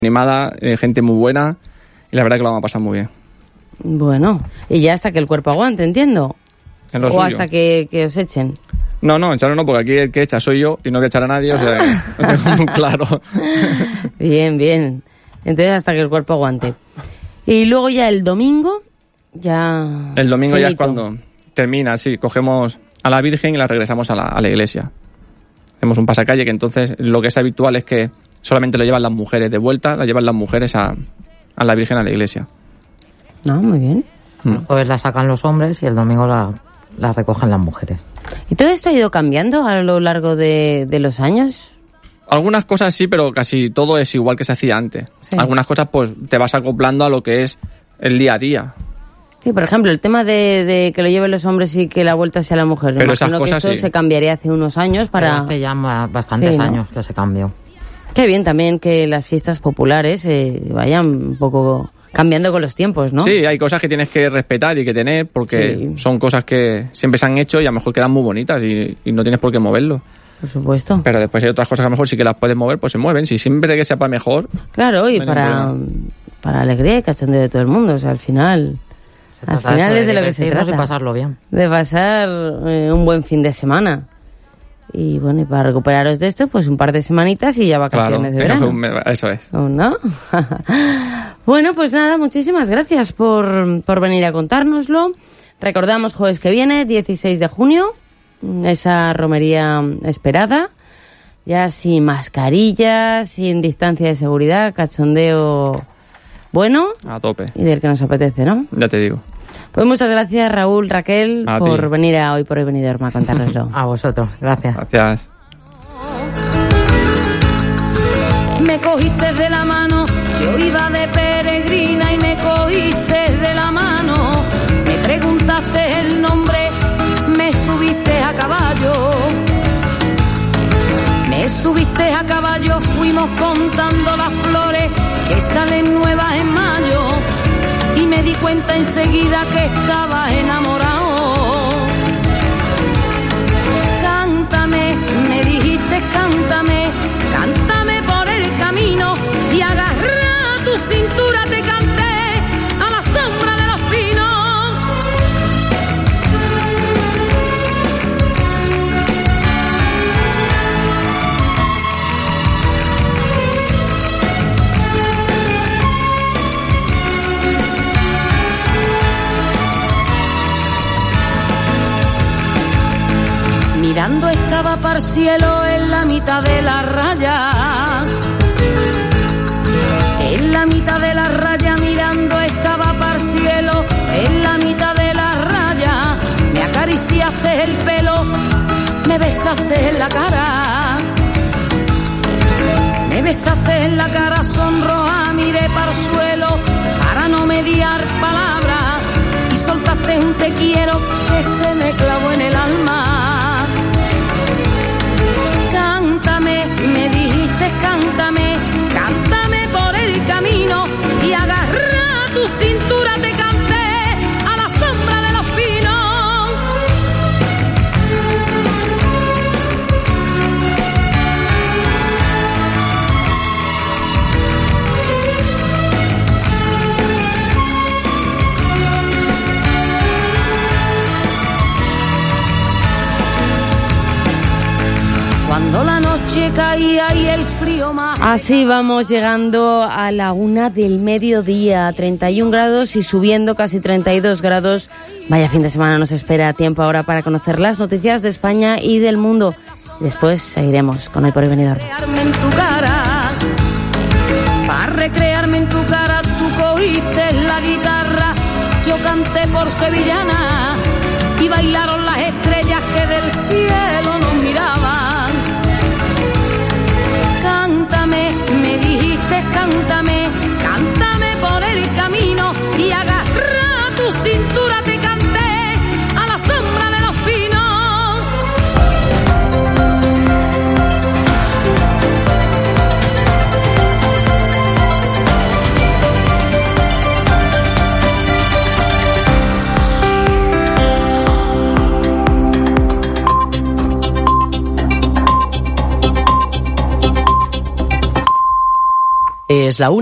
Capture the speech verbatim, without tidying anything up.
animada, eh, gente muy buena, y la verdad que lo vamos a pasar muy bien. Bueno, y ya hasta que el cuerpo aguante, entiendo. En lo o suyo. hasta que, que os echen. No, no, echarlo no, porque aquí el que echa soy yo y no voy a echar a nadie, o sea, lo tengo muy claro. Bien, bien. Entonces hasta que el cuerpo aguante. Y luego ya el domingo, ya... El domingo cenito. ya es cuando termina, sí, cogemos a la Virgen y la regresamos a la, a la iglesia. Hacemos un pasacalle, que entonces lo que es habitual es que solamente lo llevan las mujeres de vuelta, la llevan las mujeres a, a la Virgen a la iglesia. No, muy bien. El jueves la sacan los hombres y el domingo la, la recogen las mujeres. ¿Y todo esto ha ido cambiando a lo largo de, de los años? Algunas cosas sí, pero casi todo es igual que se hacía antes. Sí. Algunas cosas pues te vas acoplando a lo que es el día a día. Sí, por ejemplo, el tema de, de que lo lleven los hombres y que la vuelta sea la mujer. Pero Imagino esas cosas que esto sí. se cambiaría hace unos años para... Pero hace ya bastantes Sí, ¿no? años que se cambió. Qué bien también que las fiestas populares eh, vayan un poco cambiando con los tiempos, ¿no? Sí, hay cosas que tienes que respetar y que tener porque Sí. son cosas que siempre se han hecho y a lo mejor quedan muy bonitas y, y no tienes por qué moverlo. Por supuesto. Pero después hay otras cosas que a lo mejor sí que las puedes mover, pues se mueven. Si siempre que sea para mejor... Claro, y no hay para, ningún para alegría y cachondeo de todo el mundo. O sea, al final... Se Al trata final eso es de lo que se divertirnos trata. y pasarlo bien. De pasar eh, un buen fin de semana. Y bueno, y para recuperaros de esto, pues un par de semanitas y ya Claro, vacaciones de que verano. no- me- eso es. ¿O no? Bueno, pues nada, muchísimas gracias por, por venir a contárnoslo. Recordamos jueves que viene, dieciséis de junio, esa romería esperada. Ya sin mascarillas, sin distancia de seguridad, cachondeo bueno A tope, y del que nos apetece, ¿no? ya te digo. Pues muchas gracias, Raúl, Raquel, A por ti. venir a Hoy por Hoy Benidorm a contárnoslo. A vosotros, gracias. Gracias. Me cogiste de la mano, yo iba de peregrina y me cogiste de la mano. Me preguntaste el nombre, me subiste a caballo. Me subiste a caballo, fuimos contando las flores que salen nuevas en mayo. Y me di cuenta enseguida que estaba enamorado. Cántame, me dijiste cántame, cántame por el camino y agarra tu cintura te canté a la sombra de los pinos. Mirando estaba para el cielo en la mitad de la raya. En la mitad de la raya mirando estaba para el cielo. En la mitad de la raya me acariciaste el pelo, me besaste en la cara. Me besaste en la cara sonroja, miré para el suelo para no mediar palabras. Y soltaste un te quiero que se me clavó en el alma. Cántame, me dijiste cántame, cántame por el camino y agarra tu cintura te canté a la sombra de los pinos. Cuando la noche caía y el frío más... Así vamos llegando a la una del mediodía, treinta y un grados y subiendo casi treinta y dos grados. Vaya fin de semana nos espera, tiempo ahora para conocer las noticias de España y del mundo. Después seguiremos con Hoy por Hoy Benidorm. Recrearme en tu cara, para recrearme en tu cara, tú cogiste la guitarra, yo canté por sevillana y bailaron las estrellas que del cielo nos miraban. Cántame, me dijiste cántame, cántame por el camino y agarra tu cintura te canté a la sombra de los pinos. es la una.